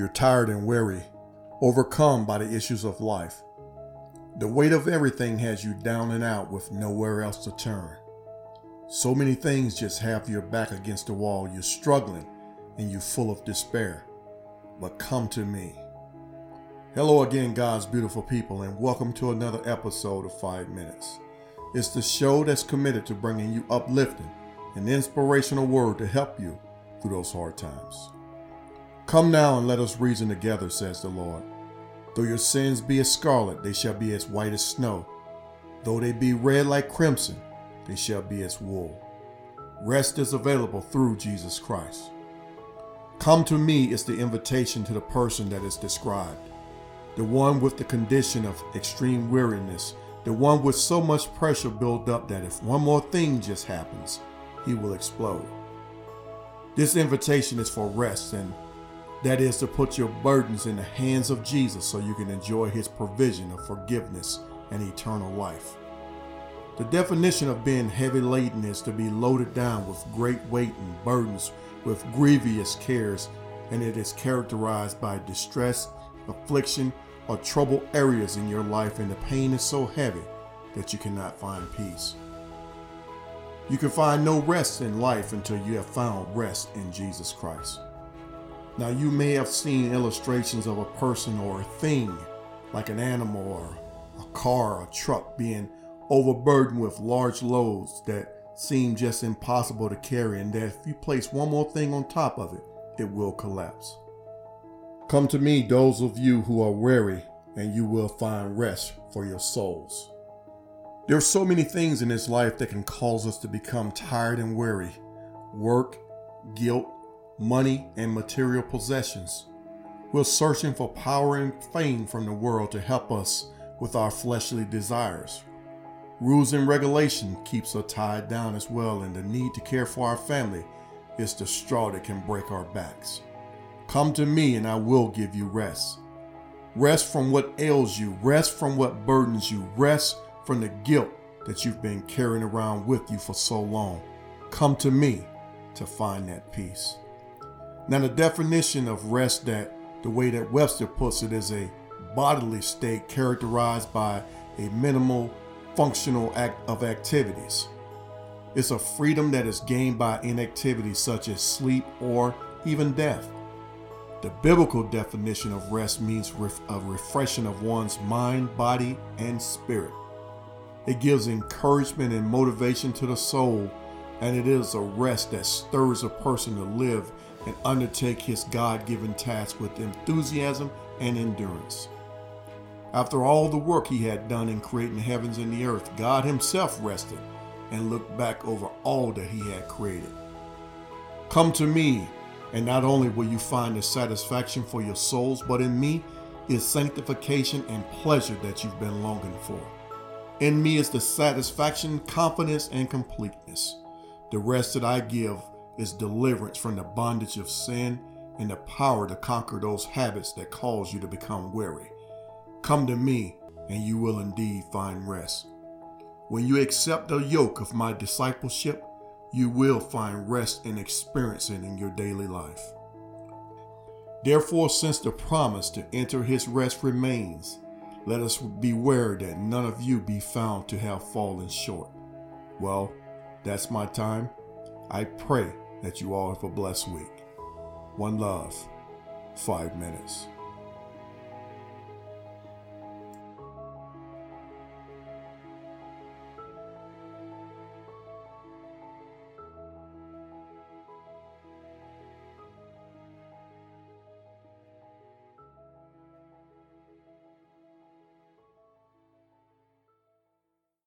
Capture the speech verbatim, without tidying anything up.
you're tired and weary, overcome by the issues of life. The weight of everything has you down and out with nowhere else to turn. So many things just have your back against the wall. You're struggling and you're full of despair. But come to me. Hello again, God's beautiful people, and welcome to another episode of Five Minutes. It's the show that's committed to bringing you uplifting and inspirational word to help you through those hard times. Come now and let us reason together, says the Lord. Though your sins be as scarlet, they shall be as white as snow. Though they be red like crimson, they shall be as wool. Rest is available through Jesus Christ. Come to me is the invitation to the person that is described. The one with the condition of extreme weariness, the one with so much pressure built up that if one more thing just happens, he will explode. This invitation is for rest, and that is to put your burdens in the hands of Jesus so you can enjoy his provision of forgiveness and eternal life. The definition of being heavy laden is to be loaded down with great weight and burdens with grievous cares, and it is characterized by distress, affliction, or troubled areas in your life, and the pain is so heavy that you cannot find peace. You can find no rest in life until you have found rest in Jesus Christ. Now, you may have seen illustrations of a person or a thing, like an animal or a car or a truck, being overburdened with large loads that seem just impossible to carry, and that if you place one more thing on top of it, it will collapse. Come to me, those of you who are weary, and you will find rest for your souls. There are so many things in this life that can cause us to become tired and weary. Work, guilt, money, and material possessions. We're searching for power and fame from the world to help us with our fleshly desires. Rules and regulation keeps us tied down as well, and the need to care for our family is the straw that can break our backs. Come to me and I will give you rest. Rest from what ails you. Rest from what burdens you. Rest from the guilt that you've been carrying around with you for so long. Come to me to find that peace. Now, the definition of rest, that the way that Webster puts it, is a bodily state characterized by a minimal functional act of activities. It's a freedom that is gained by inactivity such as sleep or even death. The biblical definition of rest means ref- a refreshing of one's mind, body, and spirit. It gives encouragement and motivation to the soul, and it is a rest that stirs a person to live and undertake his God-given task with enthusiasm and endurance. After all the work he had done in creating the heavens and the earth, God himself rested and looked back over all that he had created. Come to me, and not only will you find the satisfaction for your souls, but in me is sanctification and pleasure that you've been longing for. In me is the satisfaction, confidence, and completeness. The rest that I give is deliverance from the bondage of sin and the power to conquer those habits that cause you to become weary. Come to me, and you will indeed find rest. When you accept the yoke of my discipleship, you will find rest and experience it in your daily life. Therefore, since the promise to enter his rest remains, let us beware that none of you be found to have fallen short. Well, that's my time. I pray that you all have a blessed week. One love, Five Minutes.